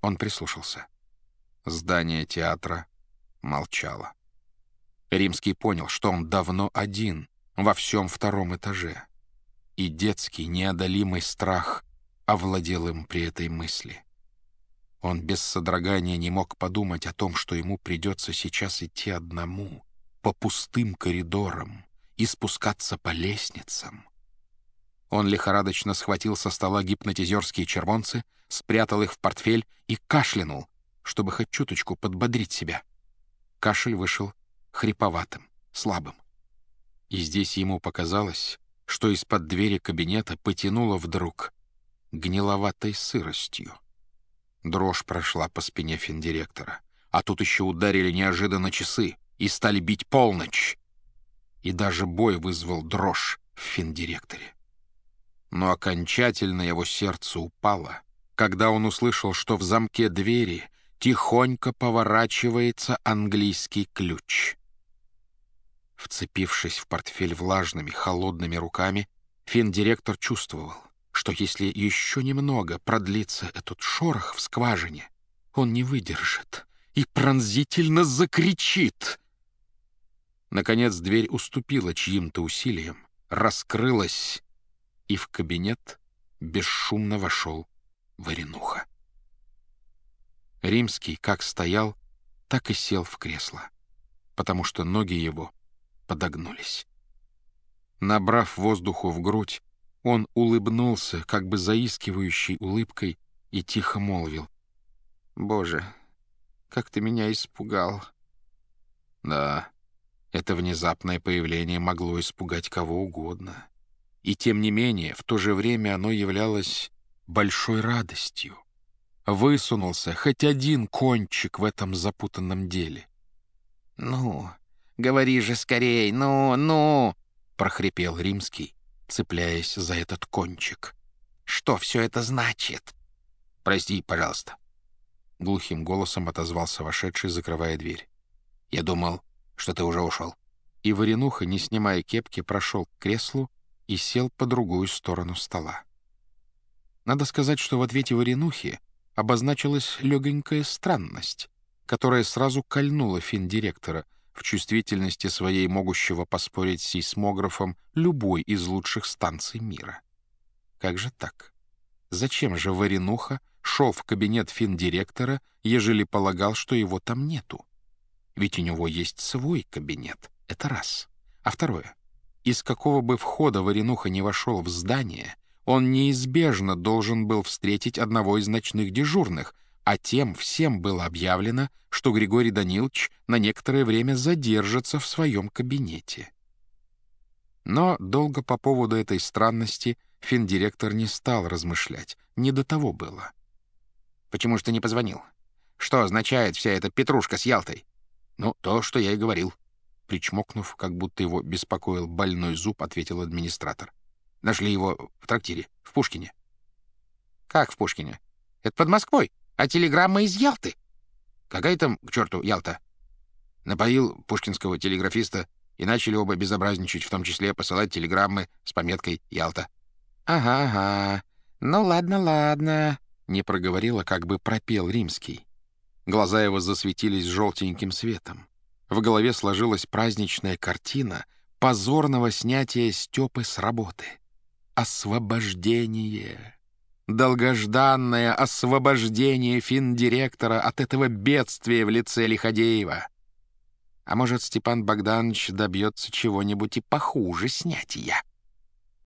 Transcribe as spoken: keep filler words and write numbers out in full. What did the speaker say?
Он прислушался. Здание театра молчало. Римский понял, что он давно один во всем втором этаже, и детский неодолимый страх овладел им при этой мысли. Он без содрогания не мог подумать о том, что ему придется сейчас идти одному по пустым коридорам и спускаться по лестницам. Он лихорадочно схватил со стола гипнотизерские червонцы, спрятал их в портфель и кашлянул, чтобы хоть чуточку подбодрить себя. Кашель вышел хриповатым, слабым. И здесь ему показалось, что из-под двери кабинета потянуло вдруг гниловатой сыростью. Дрожь прошла по спине финдиректора, а тут еще ударили неожиданно часы и стали бить полночь. И даже бой вызвал дрожь в финдиректоре. Но окончательно его сердце упало, когда он услышал, что в замке двери тихонько поворачивается английский ключ. Вцепившись в портфель влажными, холодными руками, финдиректор чувствовал, что если еще немного продлится этот шорох в скважине, он не выдержит и пронзительно закричит. Наконец дверь уступила чьим-то усилиям, раскрылась, и в кабинет бесшумно вошел Варенуха. Римский как стоял, так и сел в кресло, потому что ноги его подогнулись. Набрав воздуху в грудь, он улыбнулся, как бы заискивающей улыбкой, и тихо молвил: «Боже, как ты меня испугал!» Да, это внезапное появление могло испугать кого угодно. И тем не менее, в то же время оно являлось большой радостью. Высунулся хоть один кончик в этом запутанном деле. «Ну, говори же скорей, ну, ну!» — прохрипел Римский, цепляясь за этот кончик. «Что все это значит?» «Прости, пожалуйста», — глухим голосом отозвался вошедший, закрывая дверь. «Я думал, что ты уже ушел». И Варенуха, не снимая кепки, прошел к креслу и сел по другую сторону стола. Надо сказать, что в ответе Варенухи обозначилась легонькая странность, которая сразу кольнула финдиректора в чувствительности своей, могущего поспорить с сейсмографом любой из лучших станций мира. Как же так? Зачем же Варенуха шел в кабинет финдиректора, ежели полагал, что его там нету? Ведь у него есть свой кабинет. Это раз. А второе. Из какого бы входа Варенуха не вошел в здание, он неизбежно должен был встретить одного из ночных дежурных, а тем всем было объявлено, что Григорий Данилович на некоторое время задержится в своем кабинете. Но долго по поводу этой странности финдиректор не стал размышлять. Не до того было. «Почему ж ты не позвонил? Что означает вся эта петрушка с Ялтой?» «Ну, то, что я и говорил». Причмокнув, как будто его беспокоил больной зуб, ответил администратор. «Нашли его в трактире, в Пушкине». «Как в Пушкине? Это под Москвой, а телеграмма из Ялты». «Какая там, к черту, Ялта?» Напоил пушкинского телеграфиста, и начали оба безобразничать, в том числе посылать телеграммы с пометкой «Ялта». «Ага, ага. Ну ладно, ладно», — не проговорил, а как бы пропел Римский. Глаза его засветились желтеньким светом. В голове сложилась праздничная картина позорного снятия Степы с работы. Освобождение! Долгожданное освобождение финдиректора от этого бедствия в лице Лиходеева. А может, Степан Богданович добьется чего-нибудь и похуже снятия?